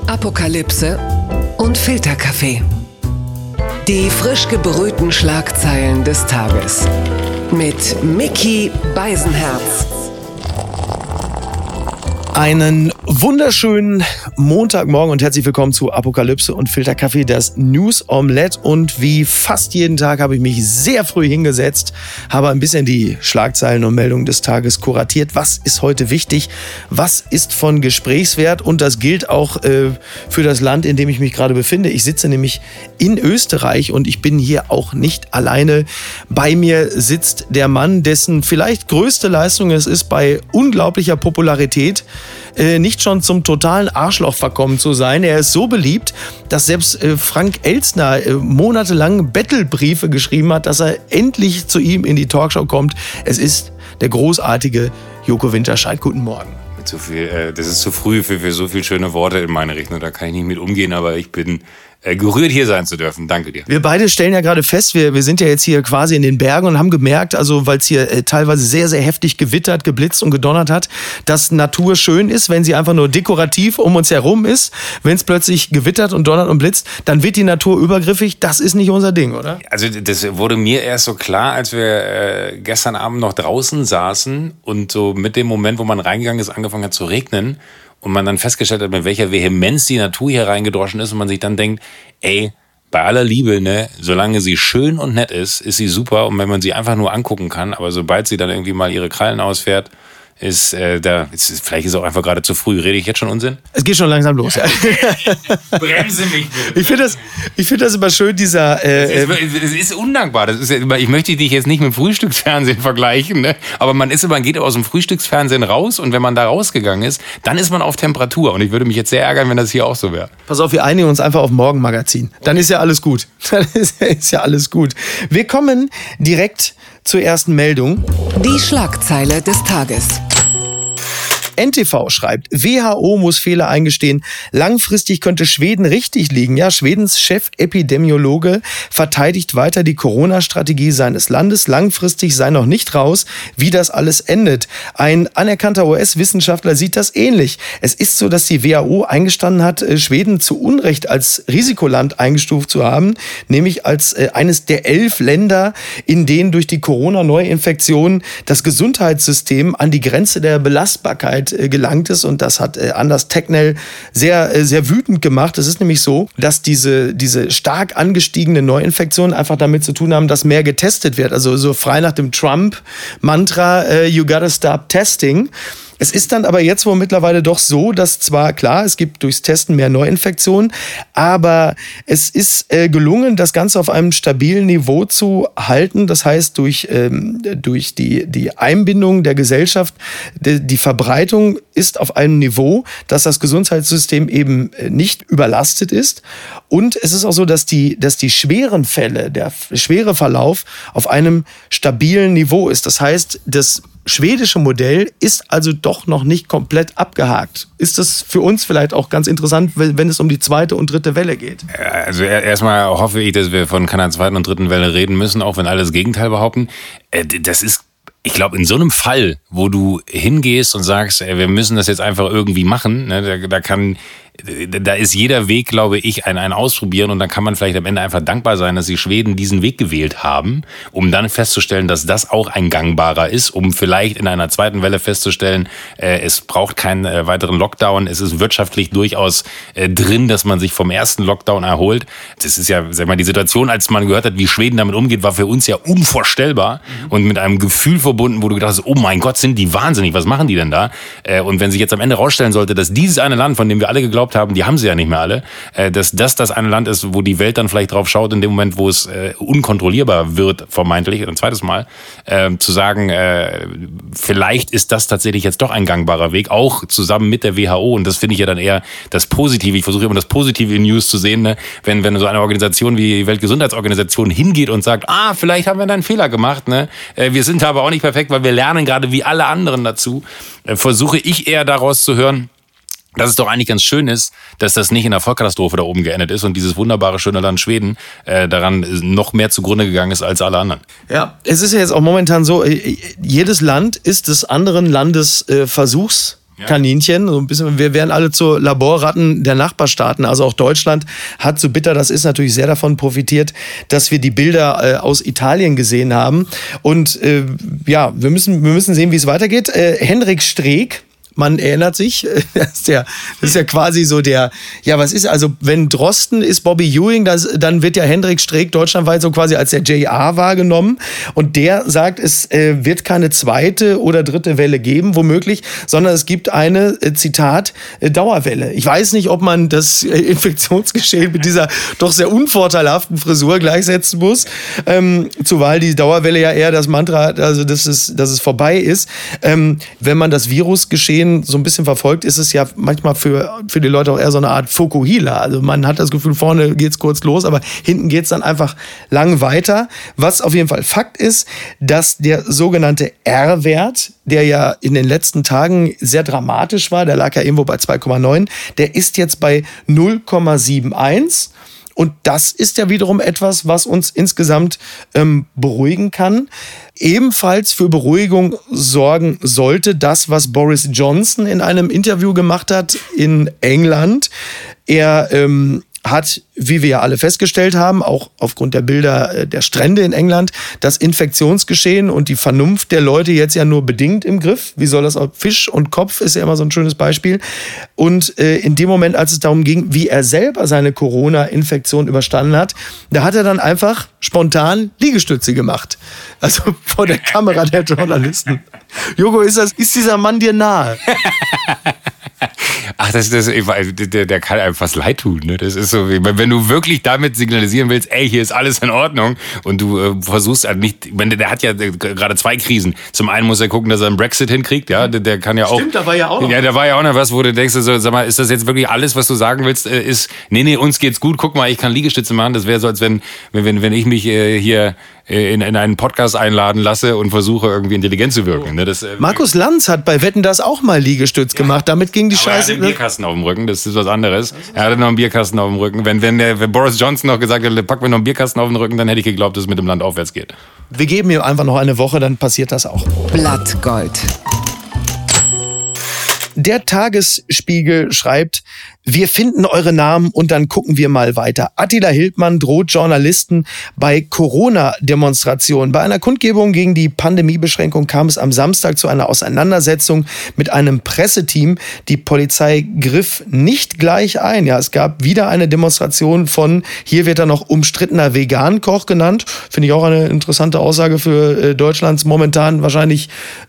Apokalypse und Filterkaffee. Die frisch gebrühten Schlagzeilen des Tages. Mit Micky Beisenherz. Einen wunderschönen Montagmorgen und herzlich willkommen zu Apokalypse und Filterkaffee, das News Omelette. Und wie fast jeden Tag habe ich mich sehr früh hingesetzt, habe ein bisschen die Schlagzeilen und Meldungen des Tages kuratiert. Was ist heute wichtig? Was ist von Gesprächswert? Und das gilt auch für das Land, in dem ich mich gerade befinde. Ich sitze nämlich in Österreich und ich bin hier auch nicht alleine. Bei mir sitzt der Mann, dessen vielleicht größte Leistung es ist, bei unglaublicher Popularität nicht schon zum totalen Arschloch verkommen zu sein. Er ist so beliebt, dass selbst Frank Elstner monatelang Bettelbriefe geschrieben hat, dass er endlich zu ihm in die Talkshow kommt. Es ist der großartige Joko Winterscheid. Guten Morgen. Zu viel, das ist zu früh für so viele schöne Worte in meine Richtung. Da kann ich nicht mit umgehen, aber ich bin gerührt, hier sein zu dürfen. Danke dir. Wir beide stellen ja gerade fest, wir sind ja jetzt hier quasi in den Bergen und haben gemerkt, also weil es hier teilweise sehr, sehr heftig gewittert, geblitzt und gedonnert hat, dass Natur schön ist, wenn sie einfach nur dekorativ um uns herum ist. Wenn es plötzlich gewittert und donnert und blitzt, dann wird die Natur übergriffig. Das ist nicht unser Ding, oder? Also das wurde mir erst so klar, als wir gestern Abend noch draußen saßen und so mit dem Moment, wo man reingegangen ist, angefangen hat zu regnen. Und man dann festgestellt hat, mit welcher Vehemenz die Natur hier reingedroschen ist und man sich dann denkt, ey, bei aller Liebe, ne, solange sie schön und nett ist sie super und wenn man sie einfach nur angucken kann, aber sobald sie dann irgendwie mal ihre Krallen ausfährt, vielleicht ist es auch einfach gerade zu früh. Rede ich jetzt schon Unsinn? Es geht schon langsam los. Ja. Bremse mich bitte. Ich finde das immer schön, dieser... Es ist undankbar. Ich möchte dich jetzt nicht mit Frühstücksfernsehen vergleichen, ne? Aber man geht aus dem Frühstücksfernsehen raus und wenn man da rausgegangen ist, dann ist man auf Temperatur. Und ich würde mich jetzt sehr ärgern, wenn das hier auch so wäre. Pass auf, wir einigen uns einfach auf Morgenmagazin. Dann ist ja alles gut. Wir kommen direkt zur ersten Meldung. Die Schlagzeile des Tages. NTV schreibt, WHO muss Fehler eingestehen. Langfristig könnte Schweden richtig liegen. Ja, Schwedens Chefepidemiologe verteidigt weiter die Corona-Strategie seines Landes. Langfristig sei noch nicht raus, wie das alles endet. Ein anerkannter US-Wissenschaftler sieht das ähnlich. Es ist so, dass die WHO eingestanden hat, Schweden zu Unrecht als Risikoland eingestuft zu haben, nämlich als eines der 11 Länder, in denen durch die Corona-Neuinfektion das Gesundheitssystem an die Grenze der Belastbarkeit gelangt ist und das hat Anders Tegnell sehr, sehr wütend gemacht. Es ist nämlich so, dass diese stark angestiegene Neuinfektionen einfach damit zu tun haben, dass mehr getestet wird. Also so frei nach dem Trump-Mantra, you gotta stop testing. Es ist dann aber jetzt wohl mittlerweile doch so, dass zwar klar, es gibt durchs Testen mehr Neuinfektionen, aber es ist gelungen, das Ganze auf einem stabilen Niveau zu halten. Das heißt, durch die Einbindung der Gesellschaft, die Verbreitung ist auf einem Niveau, dass das Gesundheitssystem eben nicht überlastet ist. Und es ist auch so, dass die schweren Fälle, der schwere Verlauf auf einem stabilen Niveau ist. Das heißt, das schwedische Modell ist also doch noch nicht komplett abgehakt. Ist das für uns vielleicht auch ganz interessant, wenn es um die zweite und dritte Welle geht? Also erstmal hoffe ich, dass wir von keiner zweiten und dritten Welle reden müssen, auch wenn alle das Gegenteil behaupten. Das ist, ich glaube, in so einem Fall, wo du hingehst und sagst, wir müssen das jetzt einfach irgendwie machen, ne, da ist jeder Weg, glaube ich, ein Ausprobieren und dann kann man vielleicht am Ende einfach dankbar sein, dass die Schweden diesen Weg gewählt haben, um dann festzustellen, dass das auch ein gangbarer ist, um vielleicht in einer zweiten Welle festzustellen, es braucht keinen weiteren Lockdown, es ist wirtschaftlich durchaus drin, dass man sich vom ersten Lockdown erholt. Das ist ja, sag mal, die Situation, als man gehört hat, wie Schweden damit umgeht, war für uns ja unvorstellbar und mit einem Gefühl verbunden, wo du gedacht hast, oh mein Gott, sind die wahnsinnig, was machen die denn da? Und wenn sich jetzt am Ende rausstellen sollte, dass dieses eine Land, von dem wir alle geglaubt haben, die haben sie ja nicht mehr alle, dass das eine Land ist, wo die Welt dann vielleicht drauf schaut, in dem Moment, wo es unkontrollierbar wird, vermeintlich, ein zweites Mal, zu sagen, vielleicht ist das tatsächlich jetzt doch ein gangbarer Weg, auch zusammen mit der WHO und das finde ich ja dann eher das Positive. Ich versuche immer das Positive in News zu sehen, ne? Wenn so eine Organisation wie die Weltgesundheitsorganisation hingeht und sagt, vielleicht haben wir da einen Fehler gemacht, ne? Wir sind aber auch nicht perfekt, weil wir lernen gerade wie alle anderen dazu, versuche ich eher daraus zu hören, dass es doch eigentlich ganz schön ist, dass das nicht in einer Vollkatastrophe da oben geendet ist und dieses wunderbare, schöne Land Schweden daran noch mehr zugrunde gegangen ist als alle anderen. Ja, es ist ja jetzt auch momentan so, jedes Land ist des anderen Landes Versuchsmaterial. Kaninchen, so ein bisschen, wir wären alle zu Laborratten der Nachbarstaaten. Also auch Deutschland hat, so bitter das ist, natürlich sehr davon profitiert, dass wir die Bilder aus Italien gesehen haben. Und wir müssen sehen, wie es weitergeht. Hendrik Streeck, man erinnert sich, das ist ja quasi so wenn Drosten ist Bobby Ewing, dann wird ja Hendrik Streeck deutschlandweit so quasi als der JR wahrgenommen und der sagt, es wird keine zweite oder dritte Welle geben, womöglich, sondern es gibt eine, Zitat, Dauerwelle. Ich weiß nicht, ob man das Infektionsgeschehen mit dieser doch sehr unvorteilhaften Frisur gleichsetzen muss, zumal die Dauerwelle ja eher das Mantra, also dass es vorbei ist. Wenn man das Virusgeschehen so ein bisschen verfolgt, ist es ja manchmal für die Leute auch eher so eine Art Fokuhila. Also man hat das Gefühl, vorne geht's kurz los, aber hinten geht's dann einfach lang weiter. Was auf jeden Fall Fakt ist, dass der sogenannte R-Wert, der ja in den letzten Tagen sehr dramatisch war, der lag ja irgendwo bei 2,9, der ist jetzt bei 0,71. Und das ist ja wiederum etwas, was uns insgesamt beruhigen kann. Ebenfalls für Beruhigung sorgen sollte das, was Boris Johnson in einem Interview gemacht hat in England. Er hat, wie wir ja alle festgestellt haben, auch aufgrund der Bilder der Strände in England, das Infektionsgeschehen und die Vernunft der Leute jetzt ja nur bedingt im Griff. Wie soll das auch? Fisch und Kopf ist ja immer so ein schönes Beispiel. Und in dem Moment, als es darum ging, wie er selber seine Corona-Infektion überstanden hat, da hat er dann einfach spontan Liegestütze gemacht. Also vor der Kamera der Journalisten. Jogo, ist dieser Mann dir nahe? Ach, der kann einem fast leid tun. Ne? Das ist so, wenn du wirklich damit signalisieren willst, ey, hier ist alles in Ordnung und du versuchst halt nicht, der hat ja gerade zwei Krisen. Zum einen muss er gucken, dass er einen Brexit hinkriegt, ja, der kann ja auch. Stimmt, da war ja auch noch. Ja, da war ja auch noch was, wo du denkst, so, sag mal, ist das jetzt wirklich alles, was du sagen willst, nee, uns geht's gut, guck mal, ich kann Liegestütze machen. Das wäre so, als wenn ich mich hier in einen Podcast einladen lasse und versuche irgendwie intelligent zu wirken. Ne? Markus Lanz hat bei Wetten das auch mal Liegestütz gemacht. Damit ging die Scheiße. Er hatte einen Bierkasten auf dem Rücken, das ist was anderes. Er hatte noch einen Bierkasten auf dem Rücken. Wenn Boris Johnson noch gesagt hätte, pack mir noch einen Bierkasten auf den Rücken, dann hätte ich geglaubt, dass es mit dem Land aufwärts geht. Wir geben ihm einfach noch eine Woche, dann passiert das auch. Blattgold. Der Tagesspiegel schreibt, wir finden eure Namen und dann gucken wir mal weiter. Attila Hildmann droht Journalisten bei Corona-Demonstrationen. Bei einer Kundgebung gegen die Pandemiebeschränkung kam es am Samstag zu einer Auseinandersetzung mit einem Presseteam. Die Polizei griff nicht gleich ein. Ja, es gab wieder eine Demonstration von, hier wird er noch umstrittener Vegan-Koch genannt. Finde ich auch eine interessante Aussage für Deutschlands momentan wahrscheinlich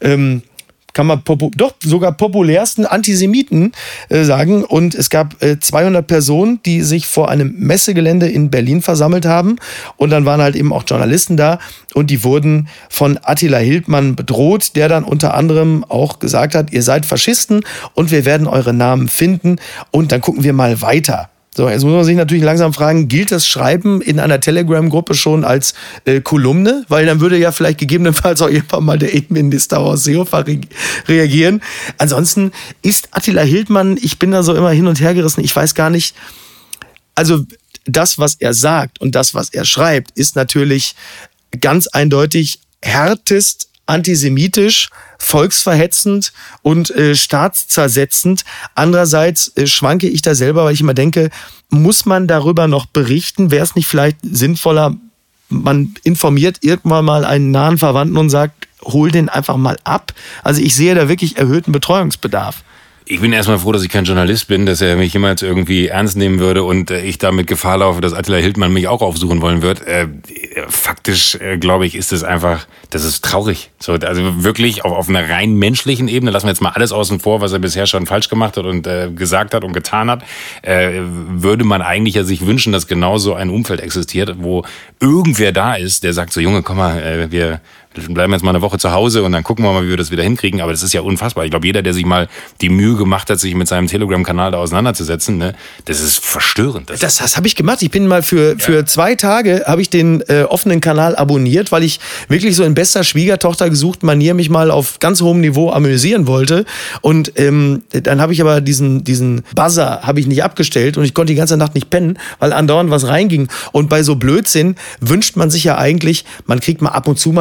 kann man sogar populärsten Antisemiten sagen. Und es gab 200 Personen, die sich vor einem Messegelände in Berlin versammelt haben. Und dann waren halt eben auch Journalisten da. Und die wurden von Attila Hildmann bedroht, der dann unter anderem auch gesagt hat, ihr seid Faschisten und wir werden eure Namen finden. Und dann gucken wir mal weiter. So, jetzt muss man sich natürlich langsam fragen, gilt das Schreiben in einer Telegram-Gruppe schon als Kolumne? Weil dann würde ja vielleicht gegebenenfalls auch irgendwann mal der Innenminister aus Seehofer reagieren. Ansonsten ist Attila Hildmann, ich bin da so immer hin und her gerissen, ich weiß gar nicht, also das, was er sagt und das, was er schreibt, ist natürlich ganz eindeutig härtest antisemitisch, volksverhetzend und staatszersetzend. Andererseits schwanke ich da selber, weil ich immer denke, muss man darüber noch berichten? Wäre es nicht vielleicht sinnvoller, man informiert irgendwann mal einen nahen Verwandten und sagt, hol den einfach mal ab? Also ich sehe da wirklich erhöhten Betreuungsbedarf. Ich bin erstmal froh, dass ich kein Journalist bin, dass er mich jemals irgendwie ernst nehmen würde und ich damit Gefahr laufe, dass Attila Hildmann mich auch aufsuchen wollen wird. Faktisch, glaube ich, ist es einfach, das ist traurig. So, also wirklich auf einer rein menschlichen Ebene, lassen wir jetzt mal alles außen vor, was er bisher schon falsch gemacht hat und gesagt hat und getan hat, würde man eigentlich ja sich wünschen, dass genau so ein Umfeld existiert, wo irgendwer da ist, der sagt so, Junge, komm mal, wir bleiben jetzt mal eine Woche zu Hause und dann gucken wir mal, wie wir das wieder hinkriegen. Aber das ist ja unfassbar. Ich glaube, jeder, der sich mal die Mühe gemacht hat, sich mit seinem Telegram-Kanal da auseinanderzusetzen, ne, das ist verstörend. Das habe ich gemacht. Ich bin mal für 2 Tage habe ich den offenen Kanal abonniert, weil ich wirklich so in bester Schwiegertochter gesuchten Manier mich mal auf ganz hohem Niveau amüsieren wollte. Und dann habe ich aber diesen Buzzer habe ich nicht abgestellt und ich konnte die ganze Nacht nicht pennen, weil andauernd was reinging. Und bei so Blödsinn wünscht man sich ja eigentlich, man kriegt mal ab und zu mal eine Nachricht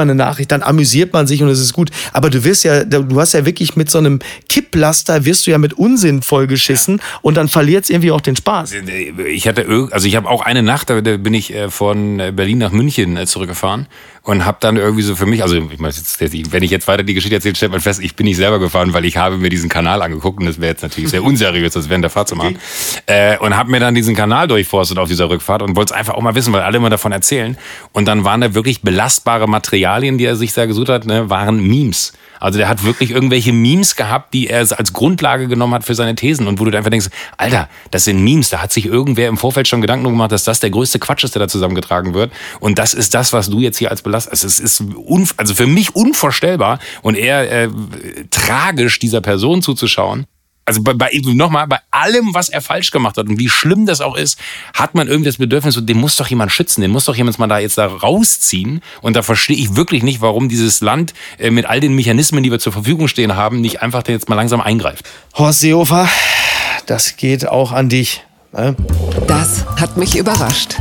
Nachricht, dann amüsiert man sich und es ist gut. Aber du hast ja wirklich mit so einem Kipplaster wirst du ja mit Unsinn vollgeschissen und dann verliert es irgendwie auch den Spaß. Ich habe auch eine Nacht, da bin ich von Berlin nach München zurückgefahren und habe dann irgendwie so für mich, also wenn ich jetzt weiter die Geschichte erzähle, stellt man fest, ich bin nicht selber gefahren, weil ich habe mir diesen Kanal angeguckt und das wäre jetzt natürlich sehr unseriös, das während der Fahrt zu machen. Und habe mir dann diesen Kanal durchforstet auf dieser Rückfahrt und wollte es einfach auch mal wissen, weil alle immer davon erzählen. Und dann waren da wirklich belastbare Materialien, die er sich da gesucht hat, waren Memes. Also der hat wirklich irgendwelche Memes gehabt, die er als Grundlage genommen hat für seine Thesen. Und wo du einfach denkst, Alter, das sind Memes. Da hat sich irgendwer im Vorfeld schon Gedanken gemacht, dass das der größte Quatsch ist, der da zusammengetragen wird. Und das ist das, was du jetzt hier als Belastung... Also es ist also für mich unvorstellbar und eher tragisch, dieser Person zuzuschauen. Also bei allem, was er falsch gemacht hat und wie schlimm das auch ist, hat man irgendwie das Bedürfnis, den muss doch jemand schützen, den muss doch jemand mal da rausziehen. Und da verstehe ich wirklich nicht, warum dieses Land mit all den Mechanismen, die wir zur Verfügung stehen haben, nicht einfach jetzt mal langsam eingreift. Horst Seehofer, das geht auch an dich. Ne? Das hat mich überrascht.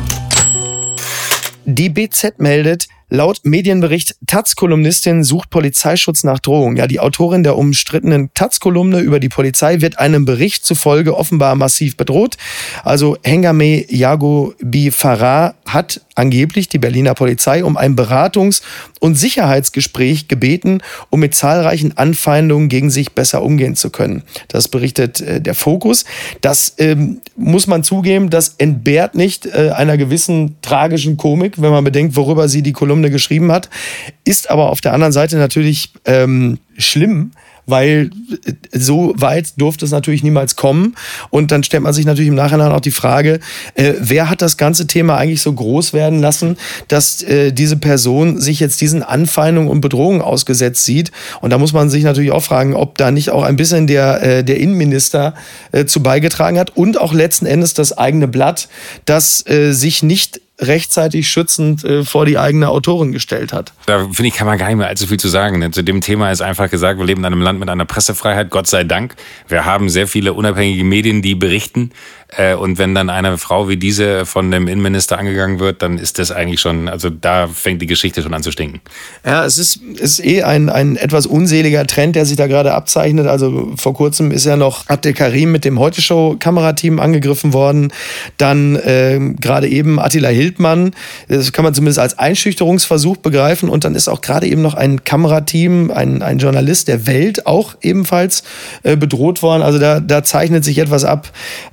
Die BZ meldet, laut Medienbericht, Taz-Kolumnistin sucht Polizeischutz nach Drohung. Ja, die Autorin der umstrittenen Taz-Kolumne über die Polizei wird einem Bericht zufolge offenbar massiv bedroht. Also Hengame Yagobi Farah hat angeblich die Berliner Polizei um ein Beratungs- und Sicherheitsgespräch gebeten, um mit zahlreichen Anfeindungen gegen sich besser umgehen zu können. Das berichtet der Fokus. Das muss man zugeben, das entbehrt nicht einer gewissen tragischen Komik, wenn man bedenkt, worüber sie die Kolumne geschrieben hat. Ist aber auf der anderen Seite natürlich schlimm, weil so weit durfte es natürlich niemals kommen. Und dann stellt man sich natürlich im Nachhinein auch die Frage, wer hat das ganze Thema eigentlich so groß werden lassen, dass diese Person sich jetzt diesen Anfeindungen und Bedrohungen ausgesetzt sieht. Und da muss man sich natürlich auch fragen, ob da nicht auch ein bisschen der Innenminister zu beigetragen hat und auch letzten Endes das eigene Blatt, das sich nicht rechtzeitig schützend vor die eigene Autorin gestellt hat. Da finde ich, kann man gar nicht mehr allzu viel zu sagen. Denn zu dem Thema ist einfach gesagt, wir leben in einem Land mit einer Pressefreiheit, Gott sei Dank. Wir haben sehr viele unabhängige Medien, die berichten. Und wenn dann eine Frau wie diese von dem Innenminister angegangen wird, dann ist das eigentlich schon, also da fängt die Geschichte schon an zu stinken. Ja, es ist ein etwas unseliger Trend, der sich da gerade abzeichnet. Also vor kurzem ist ja noch Abdel Karim mit dem Heute-Show-Kamerateam angegriffen worden. Dann gerade eben Attila Hildmann. Das kann man zumindest als Einschüchterungsversuch begreifen. Und dann ist auch gerade eben noch ein Kamerateam, ein Journalist der Welt auch ebenfalls bedroht worden. Also da zeichnet sich etwas ab,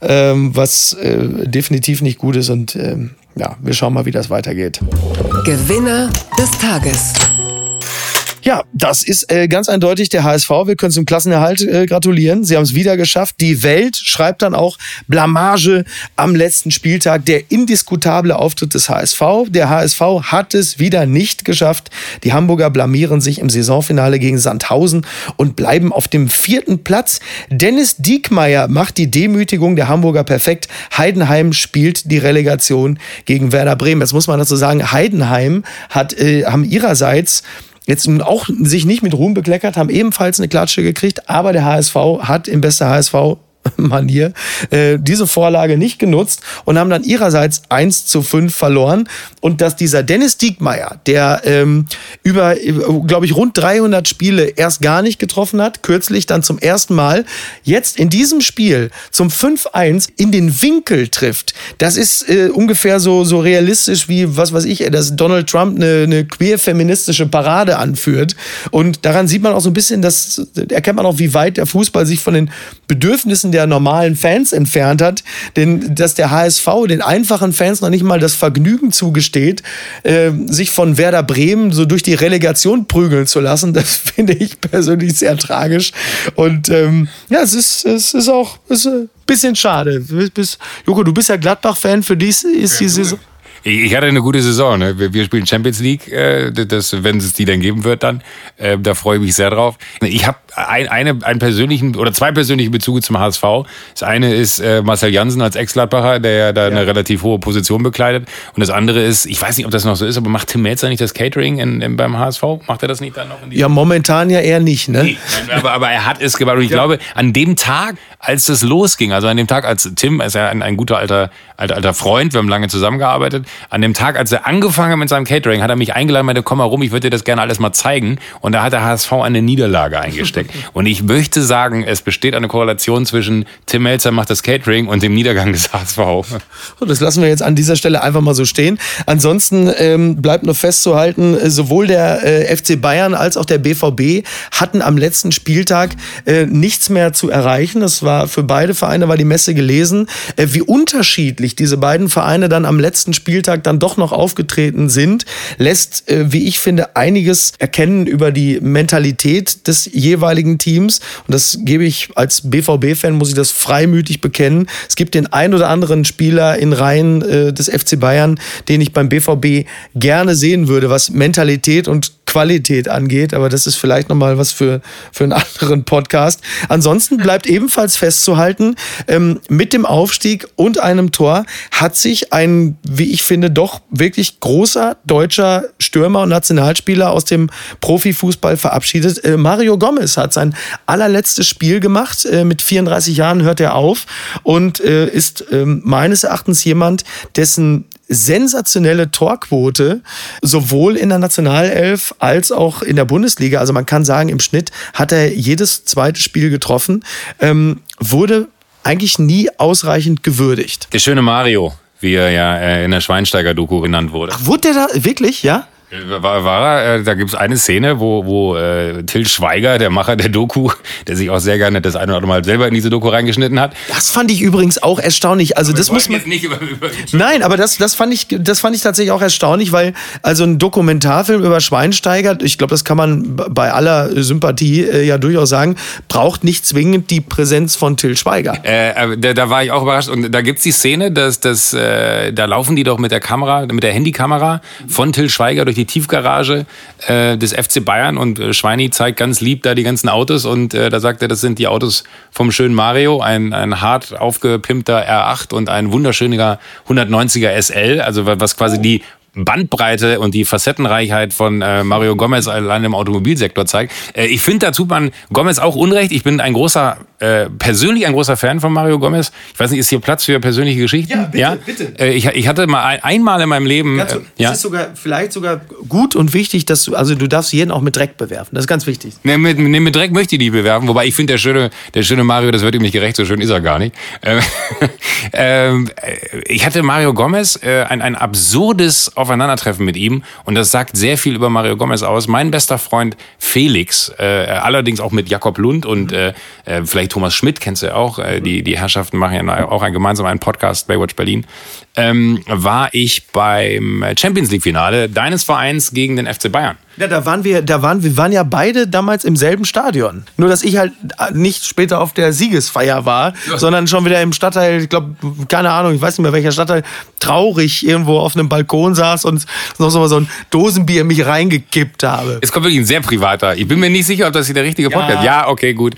was definitiv nicht gut ist. Und ja, wir schauen mal, wie das weitergeht. Gewinner des Tages. Ja, das ist ganz eindeutig der HSV. Wir können zum Klassenerhalt gratulieren. Sie haben es wieder geschafft. Die Welt schreibt dann auch Blamage am letzten Spieltag. Der indiskutable Auftritt des HSV. Der HSV hat es wieder nicht geschafft. Die Hamburger blamieren sich im Saisonfinale gegen Sandhausen und bleiben auf dem 4. Platz. Dennis Diekmeyer macht die Demütigung der Hamburger perfekt. Heidenheim spielt die Relegation gegen Werder Bremen. Jetzt muss man dazu sagen, Heidenheim haben ihrerseits jetzt nun auch sich nicht mit Ruhm bekleckert, haben ebenfalls eine Klatsche gekriegt, aber der HSV hat in bester HSV-Manier diese Vorlage nicht genutzt und haben dann ihrerseits 1:5 verloren. Und dass dieser Dennis Diekmeyer, der über, glaube ich, rund 300 Spiele erst gar nicht getroffen hat, kürzlich dann zum ersten Mal, jetzt in diesem Spiel zum 5:1 in den Winkel trifft, das ist ungefähr so realistisch wie, was weiß ich, dass Donald Trump eine queer-feministische Parade anführt. Und daran sieht man auch so ein bisschen, erkennt man auch, wie weit der Fußball sich von den Bedürfnissen der normalen Fans entfernt hat. Denn dass der HSV den einfachen Fans noch nicht mal das Vergnügen zugesteht, sich von Werder Bremen so durch die Relegation prügeln zu lassen, das finde ich persönlich sehr tragisch. Und ja, es ist ein bisschen schade. Joko, du bist ja Gladbach-Fan, für dich ist die Saison... Ich hatte eine gute Saison. Ne? Wir spielen Champions League, wenn es die dann geben wird, dann. Da freue ich mich sehr drauf. Ich habe einen persönlichen oder zwei persönliche Bezüge zum HSV. Das eine ist Marcel Jansen als Ex-Gladbacher, der ja da eine relativ hohe Position bekleidet. Und das andere ist, ich weiß nicht, ob das noch so ist, aber macht Tim Melzer nicht das Catering beim HSV? Macht er das nicht dann noch? Ja, momentan ja eher nicht, ne? Nee, aber er hat es gemacht. Und ich glaube, an dem Tag, als das losging, also an dem Tag, als Tim, ist ja ein guter alter Freund, wir haben lange zusammengearbeitet, an dem Tag, als er angefangen hat mit seinem Catering, hat er mich eingeladen, meinte, komm mal rum, ich würde dir das gerne alles mal zeigen. Und da hat der HSV eine Niederlage eingesteckt. Und ich möchte sagen, es besteht eine Korrelation zwischen Tim Mälzer macht das Catering und dem Niedergang des HSV. Das lassen wir jetzt an dieser Stelle einfach mal so stehen. Ansonsten bleibt nur festzuhalten, sowohl der FC Bayern als auch der BVB hatten am letzten Spieltag nichts mehr zu erreichen. Das war für beide Vereine, war die Messe gelesen. Wie unterschiedlich diese beiden Vereine dann am letzten Spieltag dann doch noch aufgetreten sind, lässt, wie ich finde, einiges erkennen über die Mentalität des jeweiligen Teams. Und das gebe ich als BVB-Fan, muss ich das freimütig bekennen. Es gibt den ein oder anderen Spieler in Reihen des FC Bayern, den ich beim BVB gerne sehen würde, was Mentalität und Qualität angeht, aber das ist vielleicht nochmal was für einen anderen Podcast. Ansonsten bleibt ebenfalls festzuhalten, mit dem Aufstieg und einem Tor hat sich ein, wie ich finde, doch wirklich großer deutscher Stürmer und Nationalspieler aus dem Profifußball verabschiedet. Mario Gomez hat sein allerletztes Spiel gemacht. Mit 34 Jahren hört er auf und ist meines Erachtens jemand, dessen sensationelle Torquote sowohl in der Nationalelf als auch in der Bundesliga, also man kann sagen, im Schnitt hat er jedes zweite Spiel getroffen, wurde eigentlich nie ausreichend gewürdigt. Der schöne Mario, wie er ja in der Schweinsteiger-Doku genannt wurde. Ach, wurde der da wirklich, ja? Da gibt es eine Szene, wo Till Schweiger, der Macher der Doku, der sich auch sehr gerne das eine oder andere Mal selber in diese Doku reingeschnitten hat. Das fand ich übrigens auch erstaunlich. Also das muss man jetzt nicht über Nein, aber das fand ich tatsächlich auch erstaunlich, weil also ein Dokumentarfilm über Schweinsteiger, ich glaube, das kann man bei aller Sympathie ja durchaus sagen, braucht nicht zwingend die Präsenz von Till Schweiger. Da war ich auch überrascht und da gibt's die Szene, da laufen die doch mit der Handykamera von Till Schweiger durch die Tiefgarage des FC Bayern und Schweini zeigt ganz lieb da die ganzen Autos und da sagt er, das sind die Autos vom schönen Mario, ein hart aufgepimpter R8 und ein wunderschöner 190er SL, also was quasi die Bandbreite und die Facettenreichheit von Mario Gomez allein im Automobilsektor zeigt. Ich finde, da tut man Gomez auch Unrecht. Ich bin persönlich ein großer Fan von Mario Gomez. Ich weiß nicht, ist hier Platz für persönliche Geschichten? Ja, bitte. Ich hatte mal einmal in meinem Leben... Es ist vielleicht sogar gut und wichtig, dass du darfst jeden auch mit Dreck bewerfen. Das ist ganz wichtig. Mit Dreck möchte ich nicht bewerfen, wobei ich finde, der schöne Mario, das wird ihm nicht gerecht, so schön ist er gar nicht. Ich hatte Mario Gomez ein absurdes Aufeinandertreffen mit ihm und das sagt sehr viel über Mario Gomez aus. Mein bester Freund Felix, allerdings auch mit Jakob Lund und vielleicht Thomas Schmidt, kennst du ja auch, die Herrschaften machen ja auch gemeinsam einen Podcast, Baywatch Berlin, war ich beim Champions League Finale deines Vereins gegen den FC Bayern. Ja, wir waren ja beide damals im selben Stadion. Nur, dass ich halt nicht später auf der Siegesfeier war, sondern schon wieder im Stadtteil, ich glaube, keine Ahnung, ich weiß nicht mehr welcher Stadtteil, traurig irgendwo auf einem Balkon saß und noch so ein Dosenbier in mich reingekippt habe. Es kommt wirklich ein sehr privater. Ich bin mir nicht sicher, ob das hier der richtige Podcast ist. Ja, okay, gut.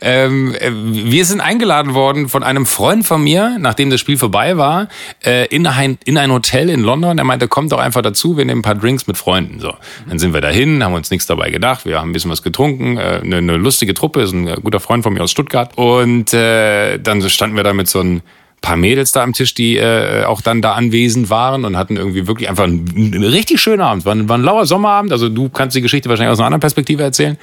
Wir sind eingeladen worden von einem Freund von mir, nachdem das Spiel vorbei war, in ein Hotel in London. Er meinte, kommt doch einfach dazu, wir nehmen ein paar Drinks mit Freunden. So, dann sind wir dahin, haben uns nichts dabei gedacht. Wir haben ein bisschen was getrunken. Eine lustige Truppe, ist ein guter Freund von mir aus Stuttgart. Und dann standen wir da mit so ein paar Mädels da am Tisch, die auch dann da anwesend waren und hatten irgendwie wirklich einfach einen richtig schönen Abend. War ein lauer Sommerabend, also du kannst die Geschichte wahrscheinlich aus einer anderen Perspektive erzählen.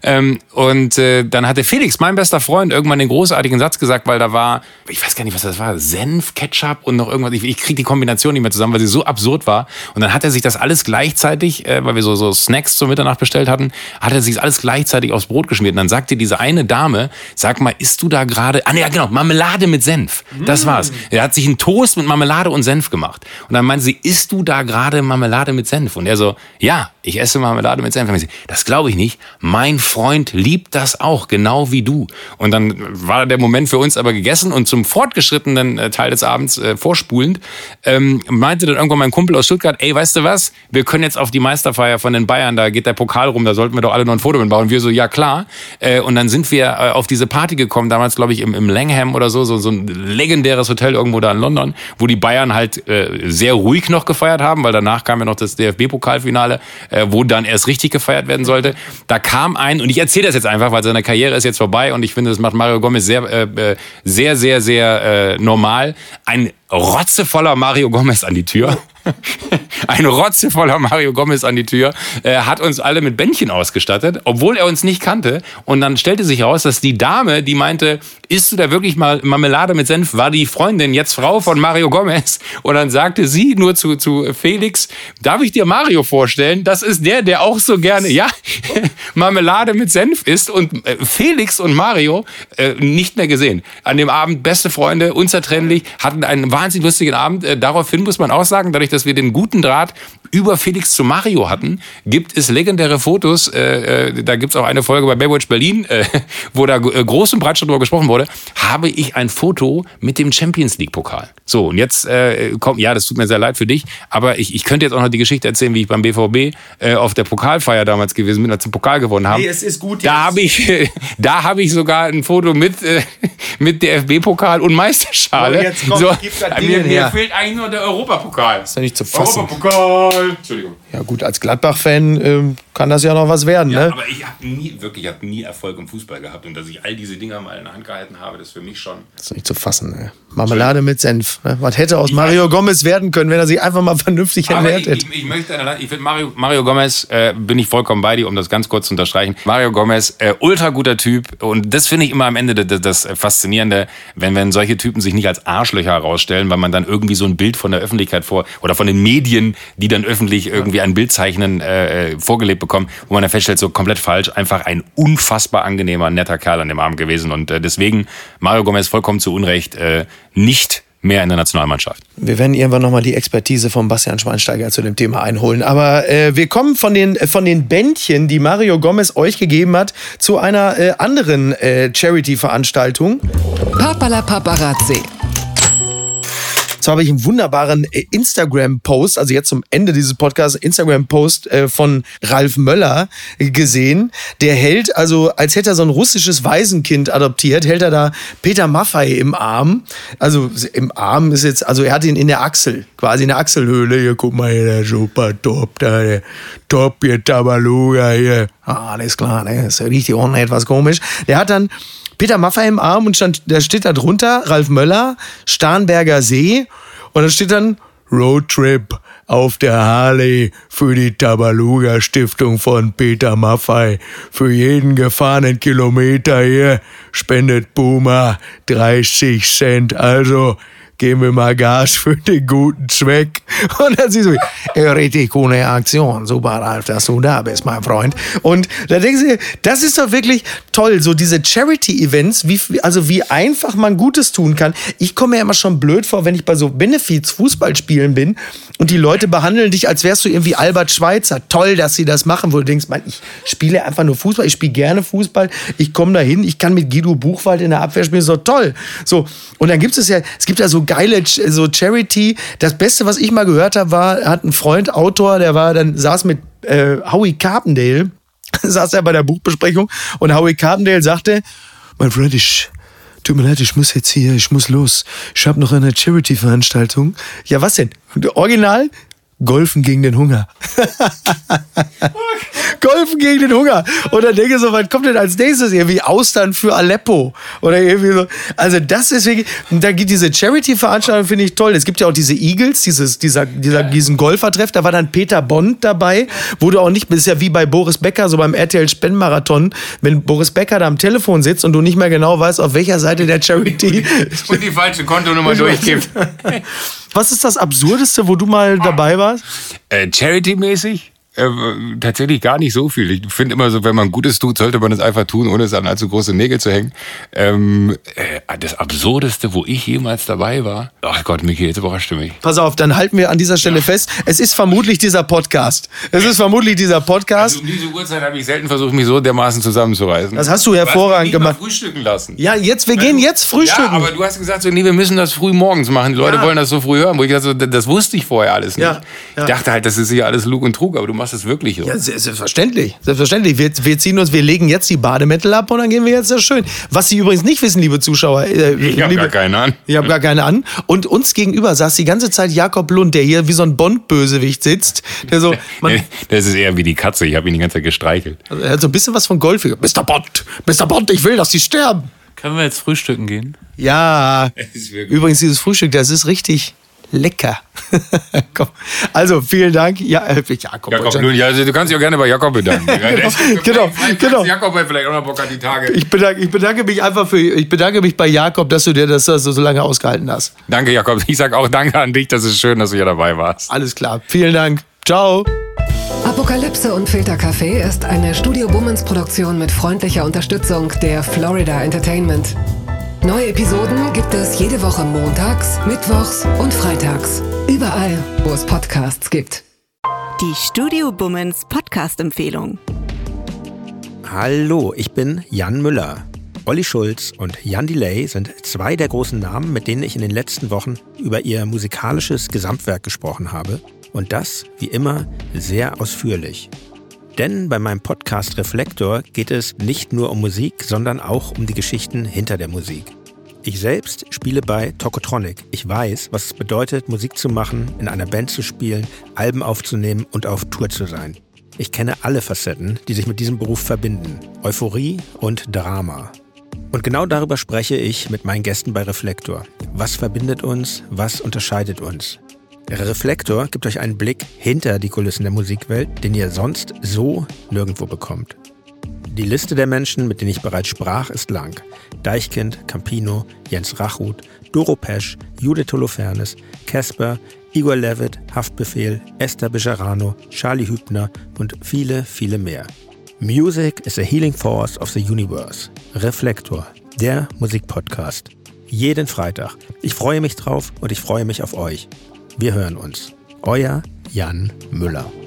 Dann hatte Felix, mein bester Freund, irgendwann den großartigen Satz gesagt, weil da war, ich weiß gar nicht, was das war, Senf, Ketchup und noch irgendwas. Ich kriege die Kombination nicht mehr zusammen, weil sie so absurd war. Und dann hat er sich das alles gleichzeitig, weil wir so Snacks zur Mitternacht bestellt hatten, hat er sich das alles gleichzeitig aufs Brot geschmiert. Und dann sagte diese eine Dame, sag mal, isst du da gerade, ja genau, Marmelade mit Senf. Das war's. Er hat sich einen Toast mit Marmelade und Senf gemacht. Und dann meinte sie, isst du da gerade Marmelade mit Senf? Und er so, ja, ich esse Marmelade mit Senf. Und sie, das glaube ich nicht. Mein Freund liebt das auch, genau wie du. Und dann war der Moment für uns aber gegessen und zum fortgeschrittenen Teil des Abends vorspulend, meinte dann irgendwann mein Kumpel aus Stuttgart, ey, weißt du was? Wir können jetzt auf die Meisterfeier von den Bayern, da geht der Pokal rum, da sollten wir doch alle noch ein Foto mitbauen. Und wir so, ja klar. Und dann sind wir auf diese Party gekommen, damals glaube ich im Langham oder so ein legendäres Hotel irgendwo da in London, wo die Bayern halt sehr ruhig noch gefeiert haben, weil danach kam ja noch das DFB-Pokalfinale, wo dann erst richtig gefeiert werden sollte. Da kam und ich erzähle das jetzt einfach, weil seine Karriere ist jetzt vorbei und ich finde, das macht Mario Gomez sehr normal, ein rotzevoller Mario Gomez an die Tür. ein rotzevoller Mario Gomez an die Tür, hat uns alle mit Bändchen ausgestattet, obwohl er uns nicht kannte. Und dann stellte sich heraus, dass die Dame, die meinte, isst du da wirklich mal Marmelade mit Senf, war die Freundin, jetzt Frau von Mario Gomez. Und dann sagte sie nur zu Felix, darf ich dir Mario vorstellen? Das ist der auch so gerne, Marmelade mit Senf isst. Und Felix und Mario nicht mehr gesehen. An dem Abend beste Freunde, unzertrennlich, hatten einen wahnsinnig lustigen Abend. Daraufhin muss man auch sagen, dadurch, dass wir den guten Draht über Felix zu Mario hatten, gibt es legendäre Fotos. Da gibt es auch eine Folge bei Baywatch Berlin, wo da groß und breit schon drüber gesprochen wurde. Habe ich ein Foto mit dem Champions League Pokal. So, und jetzt kommt, das tut mir sehr leid für dich, aber ich könnte jetzt auch noch die Geschichte erzählen, wie ich beim BVB auf der Pokalfeier damals gewesen bin, als wir den Pokal gewonnen haben. Nee, es ist gut. Da habe ich sogar ein Foto mit DFB-Pokal und Meisterschale. Oh, jetzt kommt, mir fehlt eigentlich nur der Europapokal. Ist ja nicht zu fassen. Europapokal. Entschuldigung. Ja gut, als Gladbach-Fan kann das ja noch was werden. Ja, ne? aber ich habe nie Erfolg im Fußball gehabt. Und dass ich all diese Dinger mal in der Hand gehalten habe, das ist für mich schon... Das ist nicht zu fassen. Ne? Marmelade mit Senf. Ne? Was hätte aus Mario Gomez werden können, wenn er sich einfach mal vernünftig ernährt hätte? Ich finde Mario Gomez, bin ich vollkommen bei dir, um das ganz kurz zu unterstreichen. Mario Gomez, ultra guter Typ. Und das finde ich immer am Ende das Faszinierende, wenn solche Typen sich nicht als Arschlöcher herausstellen, weil man dann irgendwie so ein Bild von der Öffentlichkeit oder von den Medien, die dann öffentlich irgendwie ein Bild zeichnen, vorgelebt bekommen, wo man dann feststellt, so komplett falsch. Einfach ein unfassbar angenehmer, netter Kerl an dem Abend gewesen. Und deswegen Mario Gomez vollkommen zu Unrecht nicht mehr in der Nationalmannschaft. Wir werden irgendwann nochmal die Expertise von Bastian Schweinsteiger zu dem Thema einholen. Aber wir kommen von den Bändchen, die Mario Gomez euch gegeben hat, zu einer anderen Charity-Veranstaltung. Papala Paparazzi. So habe ich einen wunderbaren Instagram-Post, also jetzt zum Ende dieses Podcasts, Instagram-Post von Ralf Möller gesehen. Der hält, also als hätte er so ein russisches Waisenkind adoptiert, hält er da Peter Maffay im Arm. Also im Arm ist jetzt, also er hat ihn in der Achsel, quasi in der Achselhöhle. Hier, guck mal hier, der super Top, da, der Top hier, Tabaluga hier. Alles klar, ne? Das riecht hier unten etwas komisch. Der hat dann Peter Maffay im Arm und da steht da drunter Ralf Möller, Starnberger See, und da steht dann Roadtrip auf der Harley für die Tabaluga Stiftung von Peter Maffay. Für jeden gefahrenen Kilometer hier spendet Puma 30 Cent. Also geben wir mal Gas für den guten Zweck. Und dann siehst du, richtig coole Aktion. Super, Ralf, dass du da bist, mein Freund. Und da denkst du dir, das ist doch wirklich toll, so diese Charity-Events, wie einfach man Gutes tun kann. Ich komme mir immer schon blöd vor, wenn ich bei so Benefiz-Fußballspielen bin und die Leute behandeln dich, als wärst du irgendwie Albert Schweitzer. Toll, dass sie das machen, wo du denkst, man, ich spiele einfach nur Fußball, ich spiele gerne Fußball, ich komme da hin, ich kann mit Guido Buchwald in der Abwehr spielen, so toll. So, und dann gibt es gibt so geile so Charity. Das Beste, was ich mal gehört habe, hat ein Freund, Autor, saß mit Howie Carpendale, saß er bei der Buchbesprechung und Howie Carpendale sagte, mein Freund, tut mir leid, ich muss los. Ich habe noch eine Charity-Veranstaltung. Ja, was denn? Original? Golfen gegen den Hunger. Golfen gegen den Hunger. Und dann denke ich so, was kommt denn als nächstes? Irgendwie Austern für Aleppo. Oder irgendwie so. Also das ist wirklich, da gibt diese Charity-Veranstaltung, finde ich toll. Es gibt ja auch diese Eagles, diesen Golfertreff. Da war dann Peter Bond dabei, wo du auch nicht, das ist ja wie bei Boris Becker, so beim RTL-Spendenmarathon, wenn Boris Becker da am Telefon sitzt und du nicht mehr genau weißt, auf welcher Seite der Charity und die falsche Kontonummer durchgibt. Was ist das Absurdeste, wo du mal dabei warst? Charity-mäßig? Tatsächlich gar nicht so viel. Ich finde immer so, wenn man Gutes tut, sollte man es einfach tun, ohne es an allzu große Nägel zu hängen. Das Absurdeste, wo ich jemals dabei war. Ach Gott, Micky, jetzt überrascht du mich. Pass auf, dann halten wir an dieser Stelle fest. Es ist vermutlich dieser Podcast. Also um diese Uhrzeit habe ich selten versucht, mich so dermaßen zusammenzureißen. Das hast du hervorragend gemacht. Frühstücken lassen. Ja, wir gehen jetzt frühstücken. Ja, aber du hast gesagt, so, nee, wir müssen das früh morgens machen. Die Leute wollen das so früh hören. Wo ich dachte, so, das wusste ich vorher alles nicht. Ja. Ich dachte halt, das ist hier alles Lug und Trug, aber du machst es wirklich so. Ja, selbstverständlich. Wir legen jetzt die Bademäntel ab und dann gehen wir jetzt sehr schön. Was Sie übrigens nicht wissen, liebe Zuschauer. Ich habe gar keine an. Ich habe gar keine an. Und uns gegenüber saß die ganze Zeit Jakob Lund, der hier wie so ein Bond-Bösewicht sitzt. Der so, das ist eher wie die Katze. Ich habe ihn die ganze Zeit gestreichelt. Also er hat so ein bisschen was von Golf. Mr. Bond, ich will, dass Sie sterben. Können wir jetzt frühstücken gehen? Ja. Übrigens, dieses Frühstück, das ist richtig Lecker. Komm. Also, vielen Dank. Jakob, also, du kannst dich auch gerne bei Jakob bedanken. Genau. Jakob hat vielleicht auch noch Bock an die Tage. Ich bedanke mich bei Jakob, dass du dir das so lange ausgehalten hast. Danke, Jakob. Ich sage auch danke an dich. Das ist schön, dass du hier dabei warst. Alles klar. Vielen Dank. Ciao. Apokalypse und Filterkaffee ist eine Studio Bummens Produktion mit freundlicher Unterstützung der Florida Entertainment. Neue Episoden gibt es jede Woche montags, mittwochs und freitags. Überall, wo es Podcasts gibt. Die Studio Bummens Podcast-Empfehlung. Hallo, ich bin Jan Müller. Olli Schulz und Jan Delay sind zwei der großen Namen, mit denen ich in den letzten Wochen über ihr musikalisches Gesamtwerk gesprochen habe. Und das, wie immer, sehr ausführlich. Denn bei meinem Podcast Reflektor geht es nicht nur um Musik, sondern auch um die Geschichten hinter der Musik. Ich selbst spiele bei Tokotronic. Ich weiß, was es bedeutet, Musik zu machen, in einer Band zu spielen, Alben aufzunehmen und auf Tour zu sein. Ich kenne alle Facetten, die sich mit diesem Beruf verbinden. Euphorie und Drama. Und genau darüber spreche ich mit meinen Gästen bei Reflektor. Was verbindet uns? Was unterscheidet uns? Reflektor gibt euch einen Blick hinter die Kulissen der Musikwelt, den ihr sonst so nirgendwo bekommt. Die Liste der Menschen, mit denen ich bereits sprach, ist lang. Deichkind, Campino, Jens Rachut, Doro Pesch, Judith Holofernes, Casper, Igor Levit, Haftbefehl, Esther Bejarano, Charlie Hübner und viele, viele mehr. Music is a healing force of the universe. Reflektor, der Musikpodcast. Jeden Freitag. Ich freue mich drauf und ich freue mich auf euch. Wir hören uns. Euer Jan Müller.